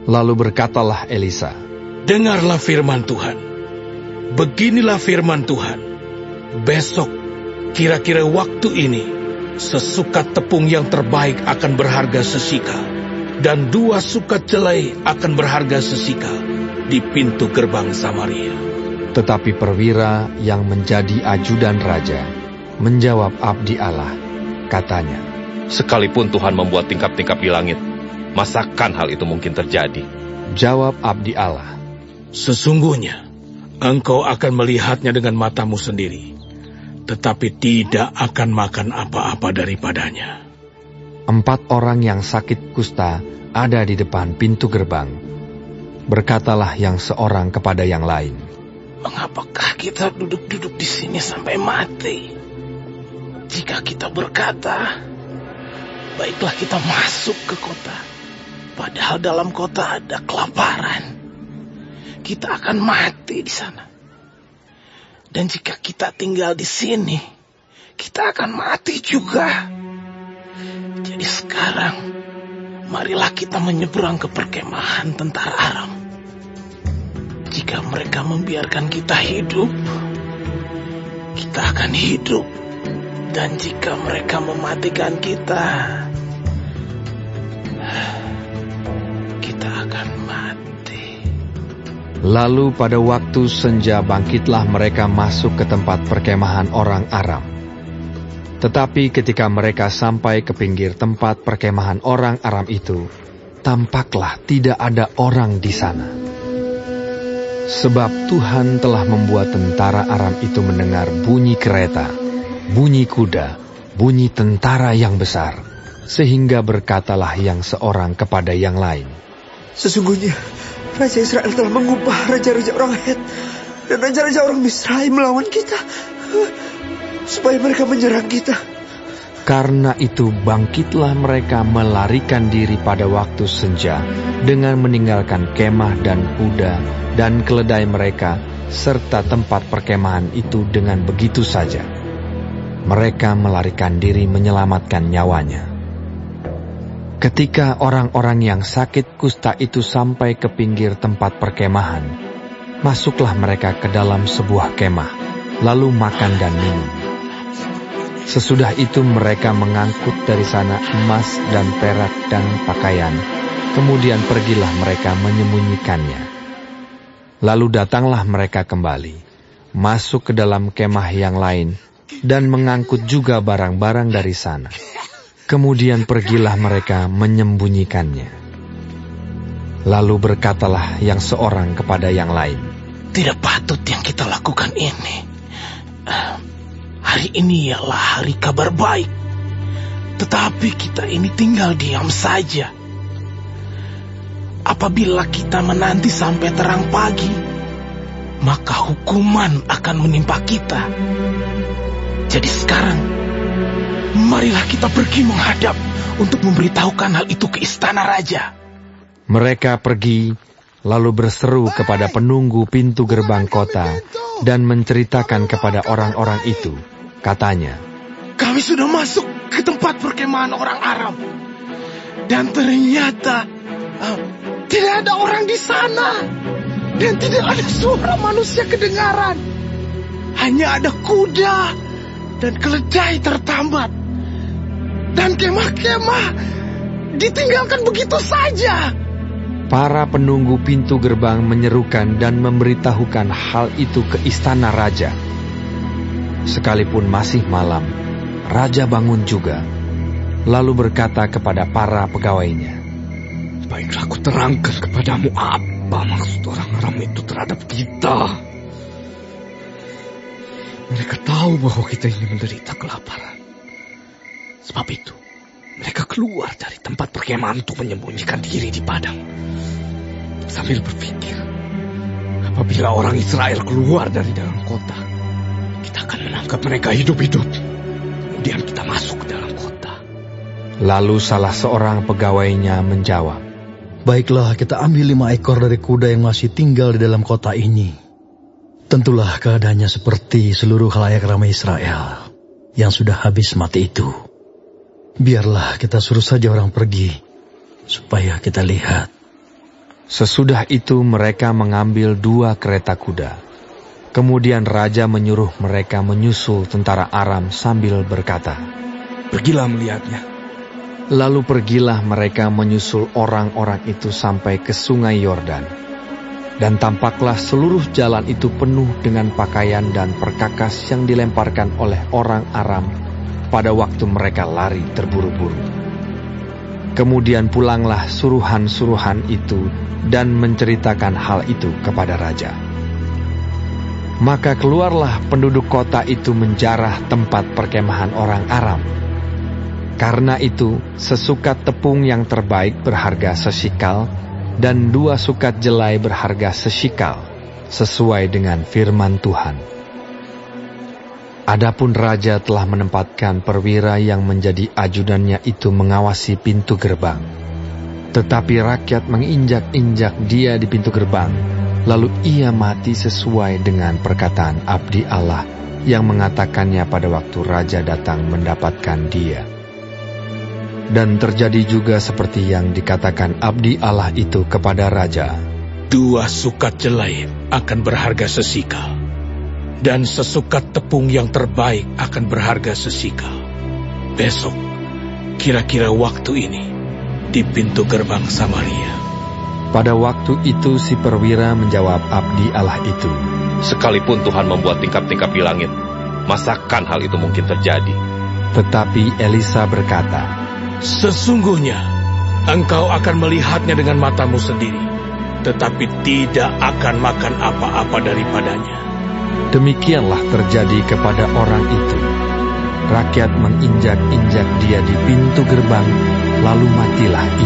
Lalu berkatalah Elisa, "Dengarlah firman Tuhan. Beginilah firman Tuhan. Besok, kira-kira waktu ini, sesukat tepung yang terbaik akan berharga sesikal, dan 2 sukat jelai akan berharga sesikal di pintu gerbang Samaria." Tetapi perwira yang menjadi ajudan raja menjawab abdi Allah, katanya, "Sekalipun Tuhan membuat tingkap-tingkap di langit, masakan hal itu mungkin terjadi?" Jawab abdi Allah, "Sesungguhnya, engkau akan melihatnya dengan matamu sendiri, tetapi tidak akan makan apa-apa daripadanya." 4 orang yang sakit kusta ada di depan pintu gerbang. Berkatalah yang seorang kepada yang lain, "Mengapakah kita duduk-duduk di sini sampai mati? Jika kita berkata, baiklah kita masuk ke kota, padahal dalam kota ada kelaparan, kita akan mati di sana. Dan jika kita tinggal di sini, kita akan mati juga. Jadi sekarang, marilah kita menyeberang ke perkemahan tentara Aram. Jika mereka membiarkan kita hidup, kita akan hidup. Dan jika mereka mematikan kita, kita akan mati." Lalu pada waktu senja bangkitlah mereka masuk ke tempat perkemahan orang Aram. Tetapi ketika mereka sampai ke pinggir tempat perkemahan orang Aram itu, tampaklah tidak ada orang di sana. Sebab Tuhan telah membuat tentara Aram itu mendengar bunyi kereta, bunyi kuda, bunyi tentara yang besar, sehingga berkatalah yang seorang kepada yang lain, "Sesungguhnya Raja Israel telah mengubah raja-raja orang Het dan raja-raja orang Misraim melawan kita, supaya mereka menyerang kita." Karena itu bangkitlah mereka melarikan diri pada waktu senja dengan meninggalkan kemah dan kuda dan keledai mereka serta tempat perkemahan itu dengan begitu saja. Mereka melarikan diri menyelamatkan nyawanya. Ketika orang-orang yang sakit kusta itu sampai ke pinggir tempat perkemahan, masuklah mereka ke dalam sebuah kemah, lalu makan dan minum. Sesudah itu mereka mengangkut dari sana emas dan perak dan pakaian, kemudian pergilah mereka menyembunyikannya. Lalu datanglah mereka kembali, masuk ke dalam kemah yang lain, dan mengangkut juga barang-barang dari sana. Kemudian pergilah mereka menyembunyikannya. Lalu berkatalah yang seorang kepada yang lain, "Tidak patut yang kita lakukan ini. Hari ini ialah hari kabar baik, tetapi kita ini tinggal diam saja. Apabila kita menanti sampai terang pagi, maka hukuman akan menimpa kita. Jadi sekarang, marilah kita pergi menghadap untuk memberitahukan hal itu ke istana raja." Mereka pergi, lalu berseru kepada penunggu pintu gerbang kota dan menceritakan kepada orang-orang itu. Katanya, "Kami sudah masuk ke tempat perkemahan orang Aram, dan ternyata tidak ada orang di sana, dan tidak ada suara manusia kedengaran. Hanya ada kuda dan keledai tertambat, dan kemah-kemah ditinggalkan begitu saja." para penunggu pintu gerbang menyerukan dan memberitahukan hal itu ke istana raja. Sekalipun masih malam, raja bangun juga, lalu berkata kepada para pegawainya, "Baiklah, aku terangkan kepadamu apa maksud orang Aram itu terhadap kita. Mereka tahu bahwa kita ini menderita kelaparan. Sebab itu, mereka keluar dari tempat perkemahan untuk menyembunyikan diri di padang. Sambil berpikir, apabila orang Israel keluar dari dalam kota, kita akan menangkap mereka hidup-hidup. Kemudian kita masuk ke dalam kota." Lalu salah seorang pegawainya menjawab, "Baiklah, kita ambil 5 ekor dari kuda yang masih tinggal di dalam kota ini. Tentulah keadaannya seperti seluruh khalayak ramai Israel yang sudah habis mati itu. Biarlah kita suruh saja orang pergi, supaya kita lihat Sesudah itu mereka mengambil 2 kereta kuda. Kemudian raja menyuruh mereka menyusul tentara Aram sambil berkata, Pergilah melihatnya. Lalu pergilah mereka menyusul orang-orang itu sampai ke sungai Yordan. Dan tampaklah seluruh jalan itu penuh dengan pakaian dan perkakas yang dilemparkan oleh orang Aram pada waktu mereka lari terburu-buru. Kemudian pulanglah suruhan-suruhan itu dan menceritakan hal itu kepada raja. Maka keluarlah penduduk kota itu menjarah tempat perkemahan orang Aram. Karena itu, sesukat tepung yang terbaik berharga sesikal, dan 2 sukat jelai berharga sesikal, sesuai dengan firman Tuhan. Adapun raja telah menempatkan perwira yang menjadi ajudannya itu mengawasi pintu gerbang. Tetapi rakyat menginjak-injak dia di pintu gerbang, lalu ia mati sesuai dengan perkataan abdi Allah yang mengatakannya pada waktu raja datang mendapatkan dia. Dan terjadi juga seperti yang dikatakan abdi Allah itu kepada raja. 2 sukat jelai akan berharga sesikal, dan sesukat tepung yang terbaik akan berharga sesikal. Besok, kira-kira waktu ini, di pintu gerbang Samaria. Pada waktu itu si perwira menjawab abdi Allah itu, Sekalipun Tuhan membuat tingkap-tingkap di langit, masakan hal itu mungkin terjadi? Tetapi Elisa berkata, Sesungguhnya, engkau akan melihatnya dengan matamu sendiri, tetapi tidak akan makan apa-apa daripadanya. Demikianlah terjadi kepada orang itu. Rakyat menginjak-injak dia di pintu gerbang, lalu matilah ia.